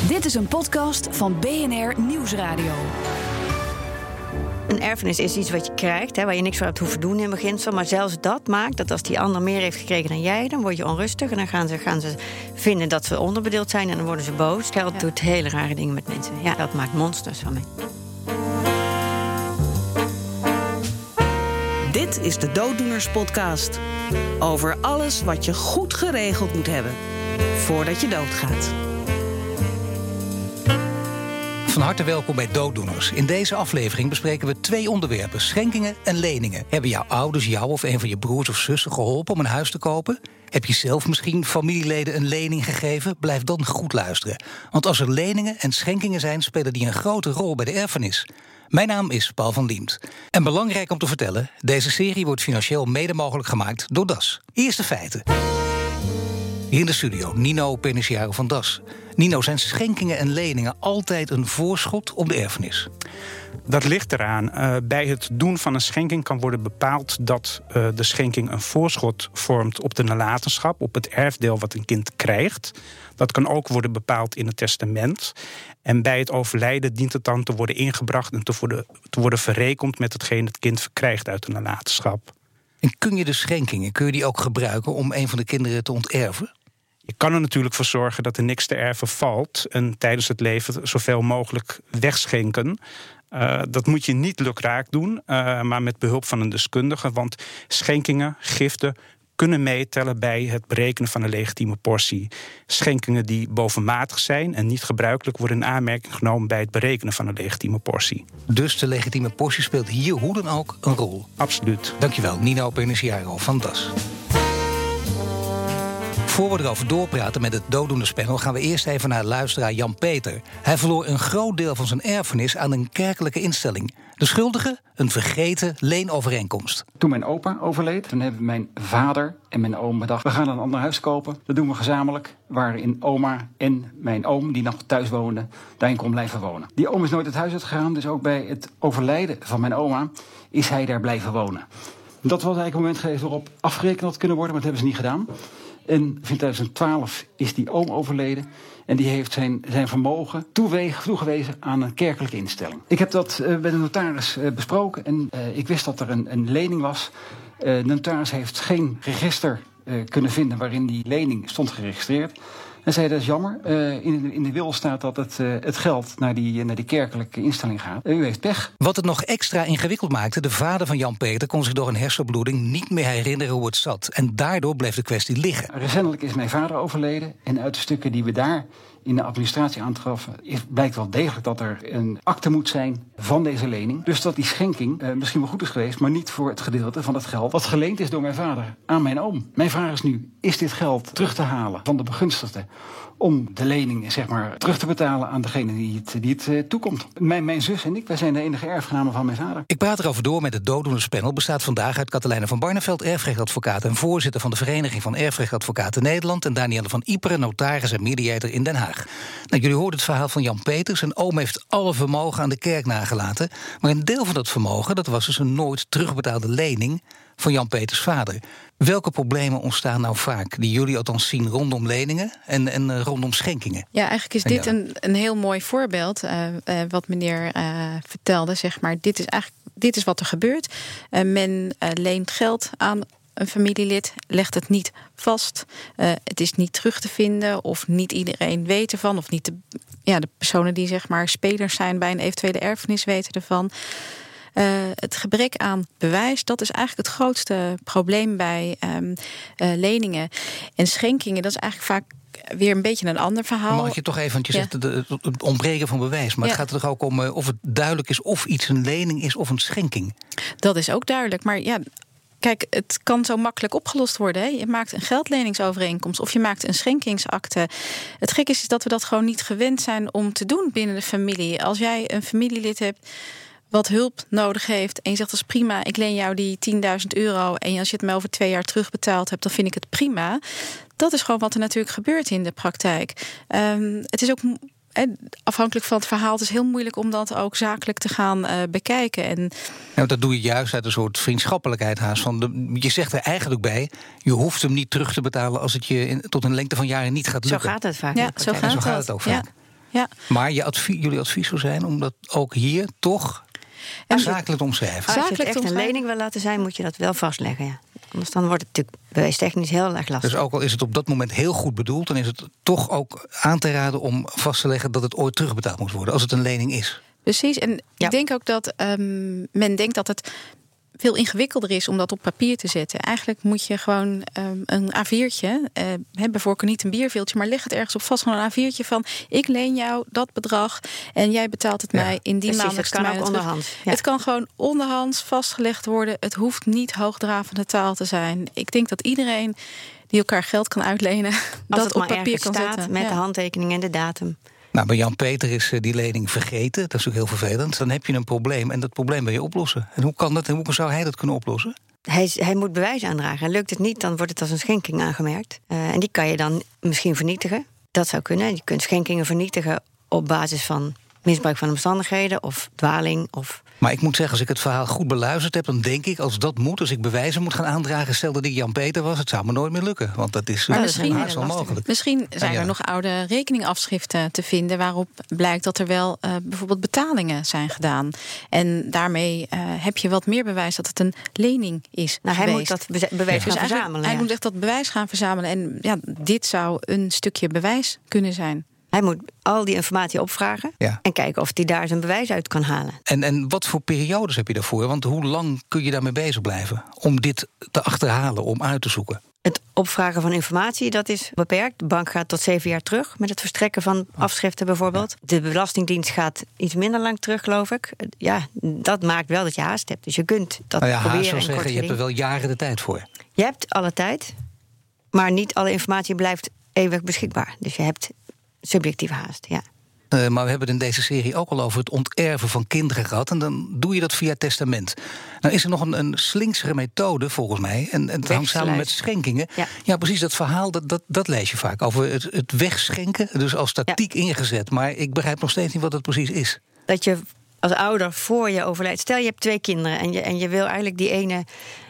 Dit is een podcast van BNR Nieuwsradio. Een erfenis is iets wat je krijgt, waar je niks voor hebt hoeven doen in beginsel. Maar zelfs dat maakt dat als die ander meer heeft gekregen dan jij, dan word je onrustig. En dan gaan ze vinden dat ze onderbedeeld zijn en dan worden ze boos. Geld doet hele rare dingen met mensen. Ja, dat maakt monsters van mij. Dit is de Dooddoeners podcast. Over alles wat je goed geregeld moet hebben voordat je doodgaat. Van harte welkom bij Dooddoeners. In deze aflevering bespreken we 2 onderwerpen: schenkingen en leningen. Hebben jouw ouders jou of een van je broers of zussen geholpen om een huis te kopen? Heb je zelf misschien familieleden een lening gegeven? Blijf dan goed luisteren. Want als er leningen en schenkingen zijn, spelen die een grote rol bij de erfenis. Mijn naam is Paul van Liemt. En belangrijk om te vertellen, deze serie wordt financieel mede mogelijk gemaakt door DAS. Eerste feiten. Hier in de studio, Nino Peniciaro van DAS. Nino, zijn schenkingen en leningen altijd een voorschot op de erfenis? Dat ligt eraan. Bij het doen van een schenking kan worden bepaald dat de schenking een voorschot vormt op de nalatenschap, op het erfdeel wat een kind krijgt. Dat kan ook worden bepaald in het testament. En bij het overlijden dient het dan te worden ingebracht en te worden verrekend met hetgeen het kind verkrijgt uit de nalatenschap. En kun je de schenkingen, kun je die ook gebruiken om een van de kinderen te onterven? Je kan er natuurlijk voor zorgen dat er niks te erven valt en tijdens het leven zoveel mogelijk wegschenken. Dat moet je niet lukraak doen, maar met behulp van een deskundige. Want schenkingen, giften kunnen meetellen bij het berekenen van een legitieme portie. Schenkingen die bovenmatig zijn en niet gebruikelijk worden in aanmerking genomen bij het berekenen van een legitieme portie. Dus de legitieme portie speelt hier hoe dan ook een rol? Absoluut. Dankjewel, Nino Peniciaro van DAS. Voor we erover doorpraten met het Dooddoenerspanel gaan we eerst even naar luisteraar Jan Peter. Hij verloor een groot deel van zijn erfenis aan een kerkelijke instelling. De schuldige? Een vergeten leenovereenkomst. Toen mijn opa overleed, toen hebben mijn vader en mijn oom bedacht: we gaan een ander huis kopen. Dat doen we gezamenlijk, waarin oma en mijn oom, die nog thuis woonde, daarin kon blijven wonen. Die oom is nooit het huis uitgegaan, dus ook bij het overlijden van mijn oma is hij daar blijven wonen. Dat was eigenlijk een moment geweest waarop afgerekend had kunnen worden, maar dat hebben ze niet gedaan. En in 2012 is die oom overleden en die heeft zijn vermogen toegewezen aan een kerkelijke instelling. Ik heb dat bij de notaris besproken en ik wist dat er een lening was. De notaris heeft geen register kunnen vinden waarin die lening stond geregistreerd. En zei: dat is jammer, in de wil staat dat het geld naar die kerkelijke instelling gaat. U heeft pech. Wat het nog extra ingewikkeld maakte, de vader van Jan Peter kon zich door een hersenbloeding niet meer herinneren hoe het zat. En daardoor bleef de kwestie liggen. Recentelijk is mijn vader overleden en uit de stukken die we daar in de administratie aantroffen blijkt wel degelijk dat er een akte moet zijn van deze lening. Dus dat die schenking misschien wel goed is geweest, maar niet voor het gedeelte van het geld wat geleend is door mijn vader aan mijn oom. Mijn vraag is nu: is dit geld terug te halen van de begunstigde om de lening terug te betalen aan degene die het toekomt? Mijn zus en ik, wij zijn de enige erfgenamen van mijn vader. Ik praat erover door met het Dooddoenerspanel. Bestaat vandaag uit Katelijne van Barneveld, erfrechtadvocaat en voorzitter van de Vereniging van Erfrechtadvocaten Nederland, en Danielle van Iperen, notaris en mediator in Den Haag. Nou, jullie hoorden het verhaal van Jan Peters. Zijn oom heeft alle vermogen aan de kerk nagelaten, maar een deel van dat vermogen, dat was dus een nooit terugbetaalde lening van Jan Peters vader. Welke problemen ontstaan nou vaak, die jullie althans zien rondom leningen en rondom schenkingen? Ja, eigenlijk is dit een heel mooi voorbeeld wat meneer vertelde. Dit is wat er gebeurt. Men leent geld aan een familielid, legt het niet vast. Het is niet terug te vinden of niet iedereen weet ervan, of niet de personen die spelers zijn bij een eventuele erfenis weten ervan. Het gebrek aan bewijs, dat is eigenlijk het grootste probleem bij leningen. En schenkingen, dat is eigenlijk vaak weer een beetje een ander verhaal. Mag je toch even, want je zegt het ontbreken van bewijs, maar het gaat er toch ook om of het duidelijk is of iets een lening is of een schenking? Dat is ook duidelijk, maar ja, kijk, het kan zo makkelijk opgelost worden. Hè? Je maakt een geldleningsovereenkomst of je maakt een schenkingsakte. Het gekke is dat we dat gewoon niet gewend zijn om te doen binnen de familie. Als jij een familielid hebt wat hulp nodig heeft en je zegt: dat is prima, ik leen jou die €10.000 en als je het me over 2 jaar terugbetaald hebt, dan vind ik het prima. Dat is gewoon wat er natuurlijk gebeurt in de praktijk. Het is ook afhankelijk van het verhaal, het is heel moeilijk om dat ook zakelijk te gaan bekijken. En dat doe je juist uit een soort vriendschappelijkheid haast. Je zegt er eigenlijk bij, je hoeft hem niet terug te betalen als het je tot een lengte van jaren niet gaat lukken. Zo gaat het vaak. Ja, zo gaat het ook vaak. Ja. Maar jullie advies zou zijn om dat ook hier toch zakelijk te omschrijven. Als je het echt een lening wil laten zijn, moet je dat wel vastleggen. Ja. Anders dan wordt het natuurlijk bewijstechnisch heel erg lastig. Dus ook al is het op dat moment heel goed bedoeld, dan is het toch ook aan te raden om vast te leggen dat het ooit terugbetaald moet worden, als het een lening is. Precies, en ik denk ook dat men denkt dat het veel ingewikkelder is om dat op papier te zetten. Eigenlijk moet je gewoon een A4'tje, bijvoorbeeld niet een bierveeltje, maar leg het ergens op vast, gewoon een A4'tje van ik leen jou dat bedrag en jij betaalt het mij in die maand. Het kan ook onderhands. Ja. Het kan gewoon onderhands vastgelegd worden. Het hoeft niet hoogdravende taal te zijn. Ik denk dat iedereen die elkaar geld kan uitlenen, dat het op papier kan staat zetten. Met de handtekening en de datum. Nou, bij Jan-Peter is die lening vergeten. Dat is ook heel vervelend. Dan heb je een probleem en dat probleem wil je oplossen. En hoe kan dat en hoe zou hij dat kunnen oplossen? Hij moet bewijs aandragen. En lukt het niet, dan wordt het als een schenking aangemerkt. En die kan je dan misschien vernietigen. Dat zou kunnen. Je kunt schenkingen vernietigen op basis van misbruik van omstandigheden of dwaling. Maar ik moet zeggen, als ik het verhaal goed beluisterd heb, dan denk ik, als dat moet, als ik bewijzen moet gaan aandragen, stel dat ik Jan-Peter was, het zou me nooit meer lukken. Want dat is haast onmogelijk. Misschien zijn er nog oude rekeningafschriften te vinden waarop blijkt dat er wel bijvoorbeeld betalingen zijn gedaan. En daarmee heb je wat meer bewijs dat het een lening is geweest. Hij moet dat bewijs gaan verzamelen. Hij moet echt dat bewijs gaan verzamelen. En dit zou een stukje bewijs kunnen zijn. Hij moet al die informatie opvragen en kijken of hij daar zijn bewijs uit kan halen. En wat voor periodes heb je daarvoor? Want hoe lang kun je daarmee bezig blijven om dit te achterhalen, om uit te zoeken? Het opvragen van informatie, dat is beperkt. De bank gaat tot 7 jaar terug met het verstrekken van afschriften bijvoorbeeld. De Belastingdienst gaat iets minder lang terug, geloof ik. Ja, dat maakt wel dat je haast hebt. Dus je kunt dat proberen. Haast wil zeggen, je hebt er wel jaren de tijd voor. Je hebt alle tijd, maar niet alle informatie blijft eeuwig beschikbaar. Dus je hebt subjectieve haast, ja. Maar we hebben het in deze serie ook al over het onterven van kinderen gehad. En dan doe je dat via testament. Nou is er nog een slinksere methode volgens mij. En het hangt samen met schenkingen. Ja, precies, dat verhaal, dat lees je vaak. Over het wegschenken, dus als tactiek ingezet. Maar ik begrijp nog steeds niet wat dat precies is. Dat je als ouder voor je overlijdt. Stel je hebt 2 kinderen en je wil eigenlijk die ene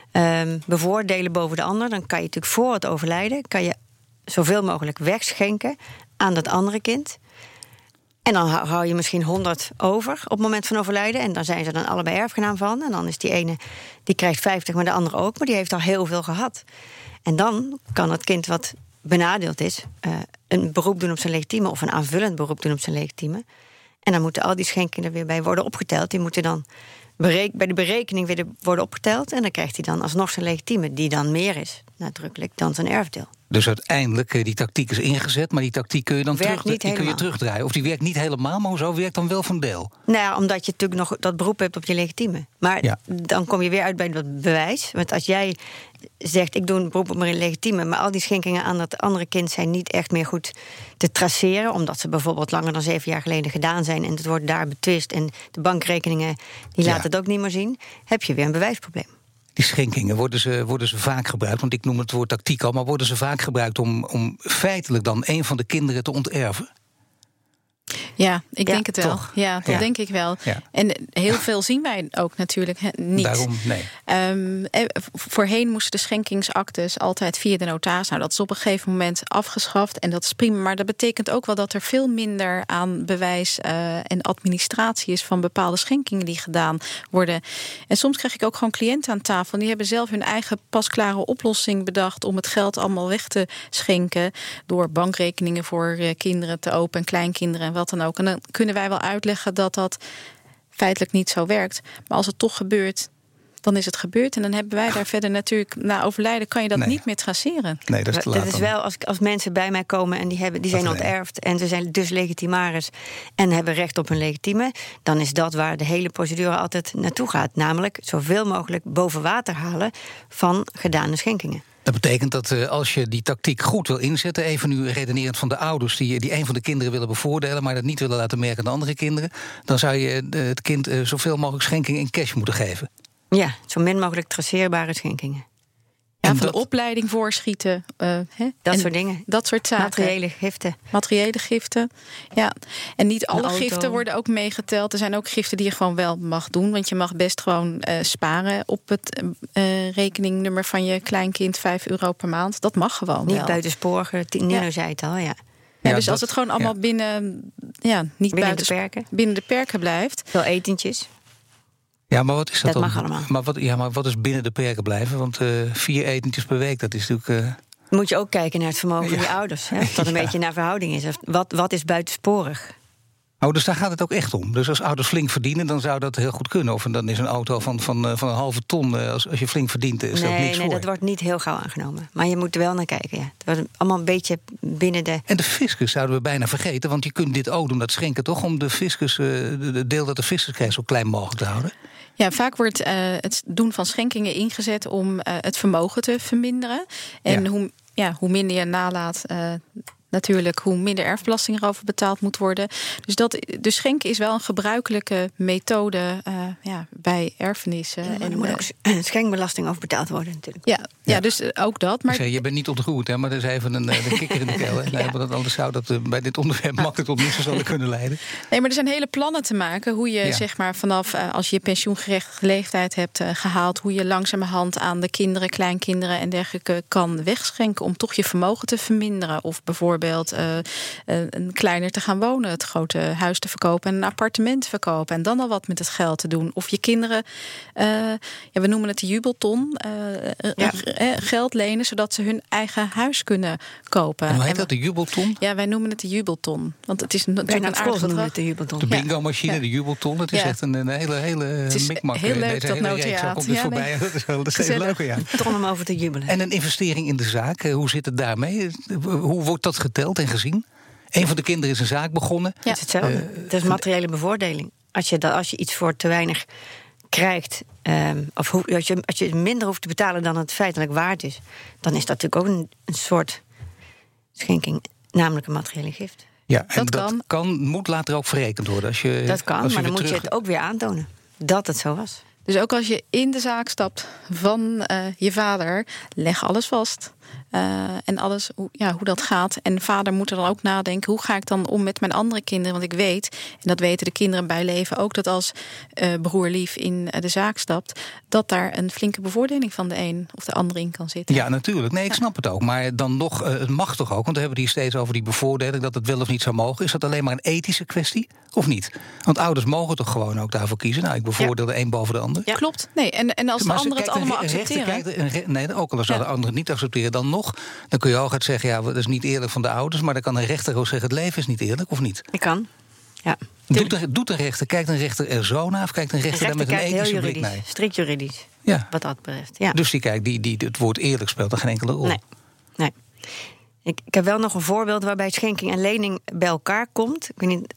bevoordelen boven de ander. Dan kan je natuurlijk voor het overlijden kan je zoveel mogelijk wegschenken aan dat andere kind. En dan hou je misschien 100 over op het moment van overlijden. En dan zijn ze dan allebei erfgenaam van. En dan is die ene, die krijgt 50, maar de andere ook. Maar die heeft al heel veel gehad. En dan kan het kind wat benadeeld is een beroep doen op zijn legitieme of een aanvullend beroep doen op zijn legitieme. En dan moeten al die schenkingen er weer bij worden opgeteld. Die moeten dan bij de berekening weer worden opgeteld. En dan krijgt hij dan alsnog zijn legitieme, die dan meer is, nadrukkelijk, dan zijn erfdeel. Dus uiteindelijk, die tactiek is ingezet, maar die tactiek kun je dan terugdraaien. Of die werkt niet helemaal, maar hoezo werkt dan wel van deel? Nou ja, omdat je natuurlijk nog dat beroep hebt op je legitieme. Maar dan kom je weer uit bij dat bewijs. Want als jij zegt, ik doe een beroep op mijn legitieme, maar al die schenkingen aan dat andere kind zijn niet echt meer goed te traceren, omdat ze bijvoorbeeld langer dan 7 jaar geleden gedaan zijn en het wordt daar betwist en de bankrekeningen die laten het ook niet meer zien, heb je weer een bewijsprobleem. Die schenkingen, worden ze vaak gebruikt, want ik noem het woord tactiek al, maar worden ze vaak gebruikt om feitelijk dan een van de kinderen te onterven? Ja, ik denk het wel. Toch? Ja, dat denk ik wel. Ja. En heel veel zien wij ook natuurlijk niet. Daarom, nee. Voorheen moesten de schenkingsactes altijd via de notaris. Nou, dat is op een gegeven moment afgeschaft en dat is prima. Maar dat betekent ook wel dat er veel minder aan bewijs en administratie is van bepaalde schenkingen die gedaan worden. En soms krijg ik ook gewoon cliënten aan tafel en die hebben zelf hun eigen pasklare oplossing bedacht om het geld allemaal weg te schenken door bankrekeningen voor kinderen te openen en kleinkinderen en wat dan ook. En dan kunnen wij wel uitleggen dat dat feitelijk niet zo werkt. Maar als het toch gebeurt, dan is het gebeurd. En dan hebben wij daar verder natuurlijk, na overlijden kan je dat niet meer traceren. Nee, dat is te laat. Dat is wel als mensen bij mij komen en die zijn onterfd en ze zijn dus legitimaris en hebben recht op hun legitieme, dan is dat waar de hele procedure altijd naartoe gaat. Namelijk zoveel mogelijk boven water halen van gedane schenkingen. Dat betekent dat als je die tactiek goed wil inzetten, even nu redenerend van de ouders die een van de kinderen willen bevoordelen, maar dat niet willen laten merken aan de andere kinderen, dan zou je het kind zoveel mogelijk schenkingen in cash moeten geven. Ja, zo min mogelijk traceerbare schenkingen. Ja, van de opleiding voorschieten. Dat soort dingen. Dat soort zaken. Materiële giften. Ja. En niet alle giften worden ook meegeteld. Er zijn ook giften die je gewoon wel mag doen. Want je mag best gewoon sparen op het rekeningnummer van je kleinkind €5 per maand. Dat mag gewoon niet wel. Niet buitensporig. Nino zei het al, ja. Ja, dus als het gewoon allemaal binnen de perken blijft. Veel etentjes. Ja, maar wat is dat Dat dan? mag allemaal. Maar wat is binnen de perken blijven? Want 4 etentjes per week, dat is natuurlijk... Moet je ook kijken naar het vermogen van je ouders. Hè? Of dat een beetje naar verhouding is. Wat is buitensporig? Oh, dus daar gaat het ook echt om. Dus als ouders flink verdienen, dan zou dat heel goed kunnen. Of dan is een auto van een halve ton, als je flink verdient, is dat niks voor. Nee, dat wordt niet heel gauw aangenomen. Maar je moet er wel naar kijken, ja. Het wordt allemaal een beetje binnen de... En de fiscus zouden we bijna vergeten, want je kunt dit ook doen, dat schenken toch, om de fiscus, de deel dat de fiscus krijgt, zo klein mogelijk te houden. Ja, vaak wordt het doen van schenkingen ingezet om het vermogen te verminderen. En hoe minder je nalaat, natuurlijk, hoe minder erfbelasting erover betaald moet worden. Dus schenken is wel een gebruikelijke methode bij erfenissen. En er moet ook schenkbelasting over betaald worden natuurlijk. Ja, dus ook dat. Maar... Je bent niet ontroerd, hè, maar er is even een kikker in de keel. Nee, want anders zou dat bij dit onderwerp makkelijk tot niets zouden kunnen leiden. Nee, maar er zijn hele plannen te maken hoe je zeg maar vanaf als je je pensioengerechtigde leeftijd hebt gehaald, hoe je langzamerhand aan de kinderen, kleinkinderen en dergelijke kan wegschenken om toch je vermogen te verminderen. Of bijvoorbeeld een kleiner te gaan wonen, het grote huis te verkopen en een appartement te verkopen en dan al wat met het geld te doen. Of je kinderen, we noemen het de jubelton, geld lenen zodat ze hun eigen huis kunnen kopen. En hoe heet dat, de jubelton? Ja, wij noemen het de jubelton. Want het is natuurlijk een aardig bedrag. De bingo-machine, de jubelton. Het is echt een hele mikmak. Heel leuk, dat notaat. Komt het voorbij. Dat is heel leuk, ja. Ton om over te jubelen. En een investering in de zaak, hoe zit het daarmee? Hoe wordt dat geteld en gezien? Een van de kinderen is een zaak begonnen. Ja. Het is hetzelfde. Het is materiële bevoordeling. Als je iets voor te weinig krijgt, als je minder hoeft te betalen dan het feitelijk waard is, dan is dat natuurlijk ook een soort schenking, namelijk een materiële gift. Ja, en dat moet later ook verrekend worden. Dat kan, maar dan moet je het ook weer aantonen dat het zo was. Dus ook als je in de zaak stapt van je vader, leg alles vast. En alles, hoe dat gaat. En vader moet er dan ook nadenken, hoe ga ik dan om met mijn andere kinderen? Want ik weet, en dat weten de kinderen bij leven ook, dat als broer Lief in de zaak stapt, dat daar een flinke bevoordeling van de een of de ander in kan zitten. Ja, natuurlijk. Nee, ik snap het ook. Maar dan nog, het mag toch ook? Want we hebben het hier steeds over die bevoordeling, dat het wel of niet zou mogen. Is dat alleen maar een ethische kwestie? Of niet? Want ouders mogen toch gewoon ook daarvoor kiezen? Nou, ik bevoordeel de een boven de ander. Ja. Klopt. Nee, en als de anderen het allemaal accepteren. Ook al zou de ander het niet accepteren, dan kun je hooguit zeggen, dat is niet eerlijk van de ouders, maar dan kan een rechter ook zeggen, het leven is niet eerlijk, of niet? Ik kan, ja. Doet een rechter, kijkt een rechter er zo naar, of kijkt een rechter daar met een ethische blik naar? Strikt juridisch, wat dat betreft. Ja. Dus die kijkt, die het woord eerlijk speelt er geen enkele rol. Nee. Ik heb wel nog een voorbeeld waarbij schenking en lening bij elkaar komt. Ik weet niet,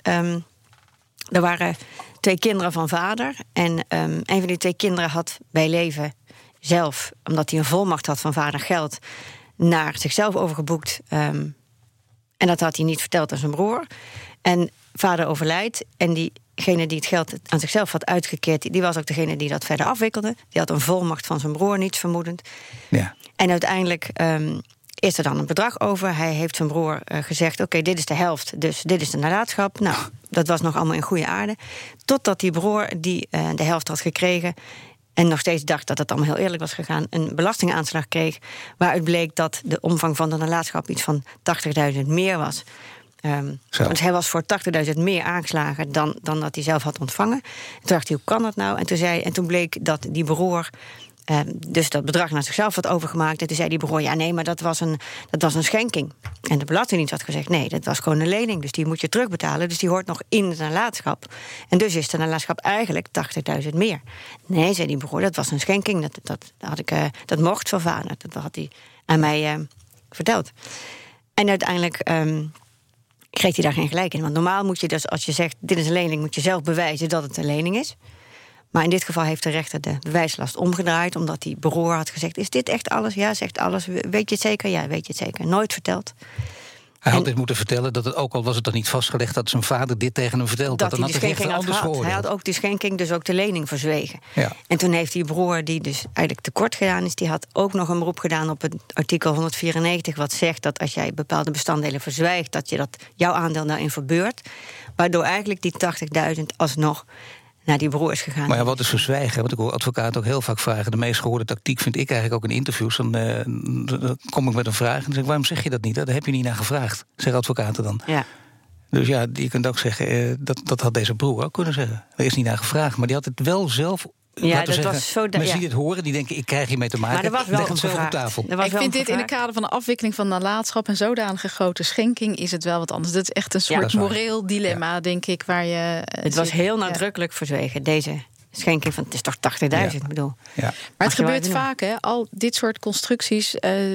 er waren 2 kinderen van vader. En een van die 2 kinderen had bij leven zelf, omdat hij een volmacht had van vader, geld naar zichzelf overgeboekt. En dat had hij niet verteld aan zijn broer. En vader overlijdt. En diegene die het geld aan zichzelf had uitgekeerd, die was ook degene die dat verder afwikkelde. Die had een volmacht van zijn broer, niets vermoedend. Ja. En uiteindelijk is er dan een bedrag over. Hij heeft zijn broer gezegd, oké, dit is de helft, dus dit is de nalatenschap. Nou, dat was nog allemaal in goede aarde. Totdat die broer die de helft had gekregen en nog steeds dacht dat het allemaal heel eerlijk was gegaan, een belastingaanslag kreeg, waaruit bleek dat de omvang van de nalatenschap iets van 80.000 meer was. Dus hij was voor 80.000 meer aangeslagen dan dat hij zelf had ontvangen. En toen dacht hij, hoe kan dat nou? En toen bleek dat die broer dus dat bedrag naar zichzelf had overgemaakt. En toen zei die broer, ja nee, maar dat was een schenking. En de Belastingdienst had gezegd, nee, dat was gewoon een lening. Dus die moet je terugbetalen. Dus die hoort nog in de nalatenschap. En dus is de nalatenschap eigenlijk 80.000 meer. Nee, zei die broer, dat was een schenking. Dat mocht van vader. Dat had hij aan mij verteld. En uiteindelijk kreeg hij daar geen gelijk in. Want normaal moet je dus, als je zegt, dit is een lening, moet je zelf bewijzen dat het een lening is. Maar in dit geval heeft de rechter de bewijslast omgedraaid, omdat die broer had gezegd, is dit echt alles? Ja, zegt alles. Weet je het zeker? Ja, weet je het zeker. Nooit verteld. Hij had dit moeten vertellen, dat het ook al was het dan niet vastgelegd dat zijn vader dit tegen hem vertelde. Dat hij de schenking had gehad. Hij had ook die schenking, dus ook de lening verzwegen. Ja. En toen heeft die broer, die dus eigenlijk tekort gedaan is, die had ook nog een beroep gedaan op het artikel 194, wat zegt dat als jij bepaalde bestanddelen verzwijgt, dat jouw aandeel daarin verbeurt. Waardoor eigenlijk die 80.000 alsnog naar die broers gegaan. Maar ja, wat is verzwijgen? Want ik hoor advocaten ook heel vaak vragen. De meest gehoorde tactiek vind ik eigenlijk ook in interviews. Dan kom ik met een vraag en dan zeg ik, waarom zeg je dat niet? Daar heb je niet naar gevraagd, zeggen advocaten dan. Ja. Dus ja, je kunt ook zeggen, dat had deze broer ook kunnen zeggen. Er is niet naar gevraagd, maar die had het wel zelf... Ja, dat was zo... Mensen die dit horen, die denken, ik krijg hiermee te maken. Maar er was wel leg het zelf op gevraagd. tafel. Ik vind dit in het kader van de afwikkeling van nalatenschap... en zodanige grote schenking is het wel wat anders. Dat is echt een soort moreel dilemma, denk ik, waar je... Het was heel nadrukkelijk verzwegen, deze schenking van... Het is toch 80.000, ik bedoel. Ja. Maar het gebeurt vaak, hè? Al dit soort constructies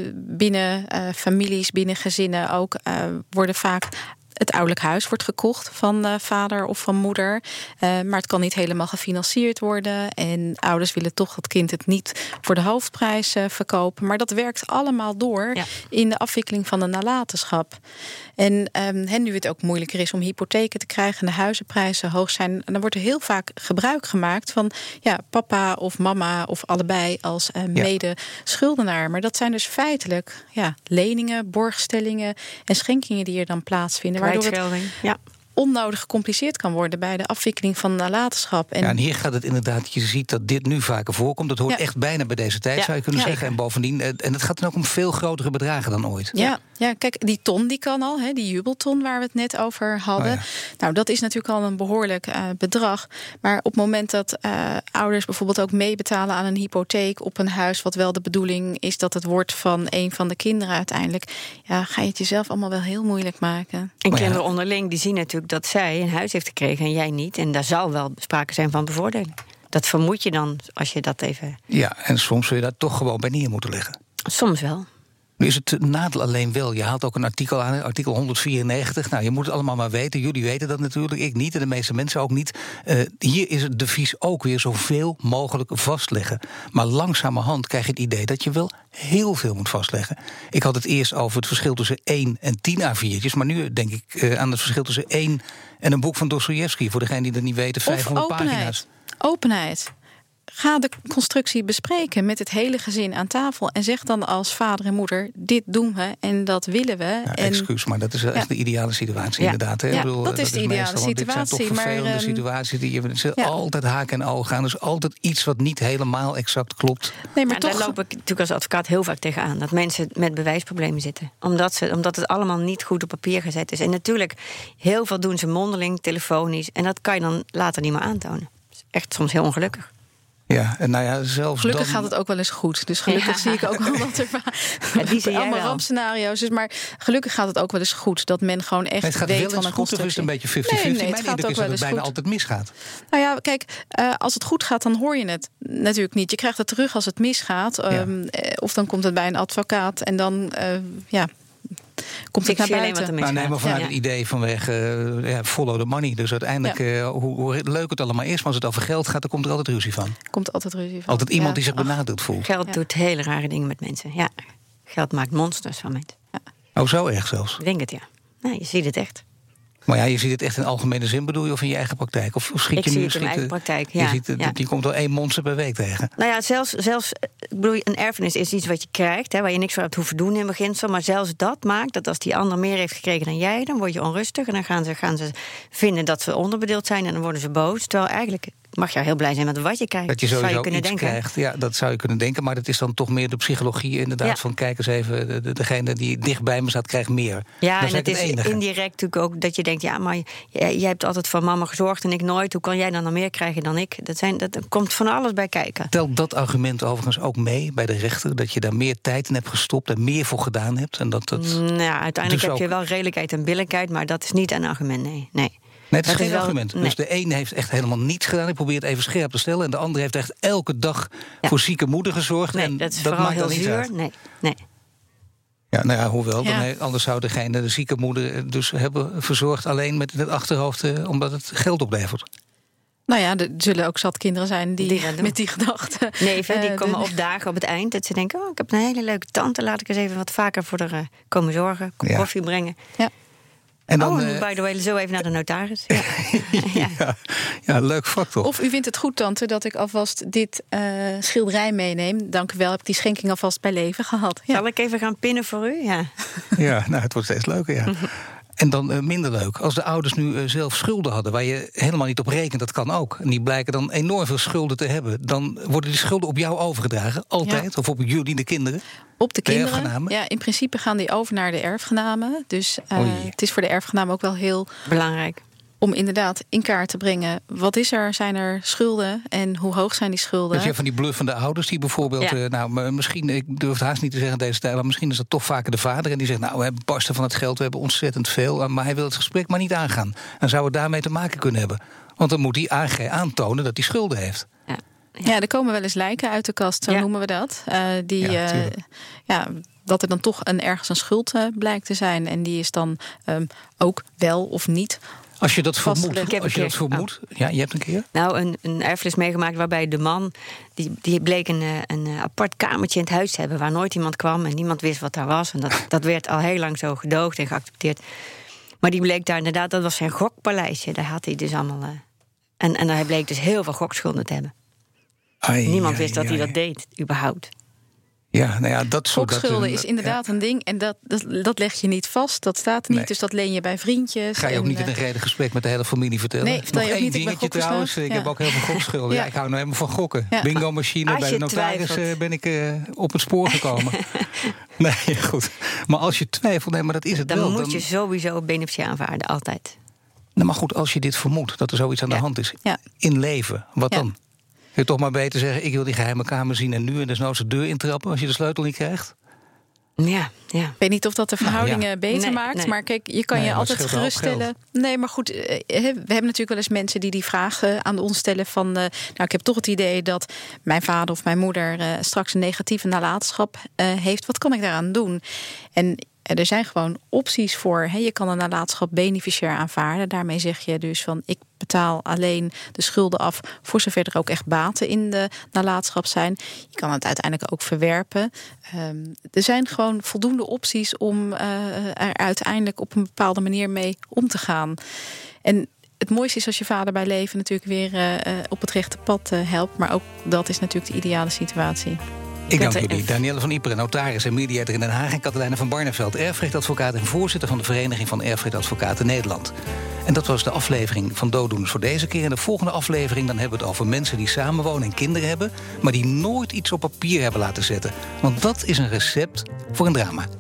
binnen families, binnen gezinnen ook... worden vaak... Het ouderlijk huis wordt gekocht van vader of van moeder. Maar het kan niet helemaal gefinancierd worden. En ouders willen toch dat kind het niet voor de hoofdprijs verkopen. Maar dat werkt allemaal door in de afwikkeling van de nalatenschap. En nu het ook moeilijker is om hypotheken te krijgen... en de huizenprijzen hoog zijn... dan wordt er heel vaak gebruik gemaakt van papa of mama... of allebei als mede-schuldenaar. Maar dat zijn dus feitelijk leningen, borgstellingen... en schenkingen die er dan plaatsvinden... waardoor het onnodig gecompliceerd kan worden... bij de afwikkeling van nalatenschap. En hier gaat het inderdaad, je ziet dat dit nu vaker voorkomt. Dat hoort echt bijna bij deze tijd, zou je kunnen zeggen. En bovendien, en het gaat dan ook om veel grotere bedragen dan ooit. Ja, kijk, die ton die kan al, die jubelton waar we het net over hadden. Nou, dat is natuurlijk al een behoorlijk bedrag. Maar op het moment dat ouders bijvoorbeeld ook meebetalen aan een hypotheek... op een huis, wat wel de bedoeling is dat het wordt van een van de kinderen uiteindelijk... ga je het jezelf allemaal wel heel moeilijk maken. En kinderen onderling, die zien natuurlijk dat zij een huis heeft gekregen en jij niet. En daar zal wel sprake zijn van bevoordeling. Dat vermoed je dan als je dat even... Ja, en soms zul je daar toch gewoon bij neer moeten leggen. Soms wel. Nu is het nadeel alleen wel. Je haalt ook een artikel aan, artikel 194. Nou, je moet het allemaal maar weten. Jullie weten dat natuurlijk, ik niet en de meeste mensen ook niet. Hier is het devies ook weer zoveel mogelijk vastleggen. Maar langzamerhand krijg je het idee dat je wel heel veel moet vastleggen. Ik had het eerst over het verschil tussen 1 en 10 A4'tjes... maar nu denk ik aan het verschil tussen 1 en een boek van Dostojevski... voor degenen die dat niet weten, 500 pagina's. Openheid. Ga de constructie bespreken met het hele gezin aan tafel... en zeg dan als vader en moeder, dit doen we en dat willen we. Ja, excuus, maar dat is echt de ideale situatie inderdaad. Hè? Ja, ik bedoel, dat is de ideale situatie. Dit zijn toch vervelende situaties die je altijd haak en oog aan. Dus altijd iets wat niet helemaal exact klopt. Nee, maar daar loop ik natuurlijk als advocaat heel vaak tegenaan. Dat mensen met bewijsproblemen zitten. Omdat het allemaal niet goed op papier gezet is. En natuurlijk, heel veel doen ze mondeling, telefonisch. En dat kan je dan later niet meer aantonen. Dat is echt soms heel ongelukkig. Ja, en zelfs gelukkig gaat het ook wel eens goed. Dus gelukkig zie ik ook wel dat er allemaal rampscenario's is. Maar gelukkig gaat het ook wel eens goed. Dat men gewoon echt het gaat weet wel van een goed, of is het een beetje 50-50? Nee, Mijn indruk is dat het bijna altijd misgaat. Nou ja, kijk, als het goed gaat, dan hoor je het natuurlijk niet. Je krijgt het terug als het misgaat. Of dan komt het bij een advocaat en dan komt het naar buiten. Maar vanuit het idee vanwege follow the money. Dus uiteindelijk, hoe leuk het allemaal is... maar als het over geld gaat, dan komt er altijd ruzie van. Komt altijd ruzie van. Altijd iemand die zich benadeeld voelt. Geld doet hele rare dingen met mensen. Ja, geld maakt monsters van mensen. Ja. Oh, zo erg zelfs? Ik denk het, ja. Nou, je ziet het echt. Maar je ziet het echt in algemene zin, bedoel je, of in je eigen praktijk? Of schiet je nu? Ik zie het in mijn eigen praktijk, ja. Je komt wel 1 monster per week tegen. Nou ja, zelfs ik bedoel, een erfenis is iets wat je krijgt, waar je niks voor hebt hoeven doen in beginsel. Maar zelfs dat maakt dat als die ander meer heeft gekregen dan jij, dan word je onrustig. En dan gaan ze vinden dat ze onderbedeeld zijn en dan worden ze boos. Terwijl eigenlijk mag je heel blij zijn met wat je krijgt. Dat je sowieso zou je kunnen iets denken. Krijgt. Ja, dat zou je kunnen denken. Maar dat is dan toch meer de psychologie inderdaad. Van kijk eens even, degene die dicht bij me staat krijgt meer. Ja, dat en het is indirect natuurlijk ook dat je denkt, ja, maar jij hebt altijd voor mama gezorgd en ik nooit. Hoe kan jij dan nog meer krijgen dan ik? Dat komt van alles bij kijken. Telt dat argument overigens ook mee bij de rechter? Dat je daar meer tijd in hebt gestopt en meer voor gedaan hebt? En dat nou, uiteindelijk heb je wel redelijkheid en billijkheid, maar dat is niet een argument, nee. Nee, het is geen argument. Nee. Dus de ene heeft echt helemaal niets gedaan. Ik probeer het even scherp te stellen. En de andere heeft echt elke dag voor zieke moeder gezorgd. Nee, en dat is vooral maakt heel dan niet zuur. uit. Nee. Ja, nou ja, hoewel. Anders zou de zieke moeder dus hebben verzorgd alleen met het achterhoofd, omdat het geld oplevert. Nou ja, er zullen ook zat kinderen zijn die met die gedachten... Neven, die komen opdagen op het eind. Dat ze denken, ik heb een hele leuke tante. Laat ik eens even wat vaker voor haar komen zorgen. Koffie brengen. Ja. En dan, by the way, zo even naar de notaris. Ja, leuk vak toch? Of u vindt het goed, tante, dat ik alvast dit schilderij meeneem. Dank u wel, heb ik die schenking alvast bij leven gehad. Ja. Zal ik even gaan pinnen voor u? Ja, ja, nou, het wordt steeds leuker, ja. En dan minder leuk. Als de ouders nu zelf schulden hadden, waar je helemaal niet op rekent, dat kan ook. En die blijken dan enorm veel schulden te hebben. Dan worden die schulden op jou overgedragen. Altijd. Ja. Of op jullie, de kinderen. Op de kinderen. Ja, in principe gaan die over naar de erfgenamen. Dus het is voor de erfgenamen ook wel heel belangrijk om inderdaad in kaart te brengen, wat is er? Zijn er schulden? En hoe hoog zijn die schulden? Dus je hebt van die bluffende ouders die bijvoorbeeld, misschien, ik durf het haast niet te zeggen deze tijd, maar misschien is dat toch vaker de vader en die zegt, we hebben barsten van het geld, we hebben ontzettend veel, maar hij wil het gesprek maar niet aangaan. En zou het daarmee te maken kunnen hebben? Want dan moet hij aantonen dat hij schulden heeft. Ja, er komen wel eens lijken uit de kast, zo noemen we dat. Dat er dan toch ergens een schuld blijkt te zijn. En die is dan ook wel of niet. Als je dat vermoedt, ja, je hebt een keer? Nou, een erfenis meegemaakt waarbij de man, die bleek een apart kamertje in het huis te hebben waar nooit iemand kwam en niemand wist wat daar was. En dat werd al heel lang zo gedoogd en geaccepteerd. Maar die bleek daar inderdaad, dat was zijn gokpaleisje. Daar had hij dus allemaal. En hij bleek dus heel veel gokschulden te hebben. Niemand wist dat hij dat deed, überhaupt. Ja, dat soort gokschulden is inderdaad een ding. En dat leg je niet vast. Dat staat er niet. Dus dat leen je bij vriendjes. Ga je ook niet in een redig gesprek met de hele familie vertellen? Nee, vertel je ook niet. Dingetje trouwens. Ik heb ook heel veel gokschulden. Ja, ik hou nou helemaal van gokken. Ja. Bingo-machine bij de notaris ben ik op het spoor gekomen. Nee, goed. Maar als je twijfelt, maar dat is het dan wel. Dan moet je sowieso beneficie aanvaarden, altijd. Nou, maar goed, als je dit vermoedt, dat er zoiets aan de hand is. In leven, wat dan? Kun je toch maar beter zeggen, ik wil die geheime kamer zien en nu en desnoods de deur intrappen als je de sleutel niet krijgt? Ja. Ik weet niet of dat de verhoudingen beter maakt. Nee. Maar kijk, je kan je altijd geruststellen. Nee, maar goed, we hebben natuurlijk wel eens mensen die vragen aan ons stellen van, ik heb toch het idee dat mijn vader of mijn moeder straks een negatieve nalatenschap heeft. Wat kan ik daaraan doen? En er zijn gewoon opties voor. Je kan een nalatenschap beneficiair aanvaarden. Daarmee zeg je dus van, ik betaal alleen de schulden af voor zover er ook echt baten in de nalatenschap zijn. Je kan het uiteindelijk ook verwerpen. Er zijn gewoon voldoende opties om er uiteindelijk op een bepaalde manier mee om te gaan. En het mooiste is als je vader bij leven natuurlijk weer op het rechte pad helpt. Maar ook dat is natuurlijk de ideale situatie. Ik dank jullie. Danielle van Iperen, notaris en mediator in Den Haag, en Katelijne van Barneveld, erfrechtadvocaat en voorzitter van de Vereniging van Erfrechtadvocaten Nederland. En dat was de aflevering van Dooddoeners voor deze keer. In de volgende aflevering dan hebben we het over mensen die samenwonen en kinderen hebben, maar die nooit iets op papier hebben laten zetten. Want dat is een recept voor een drama.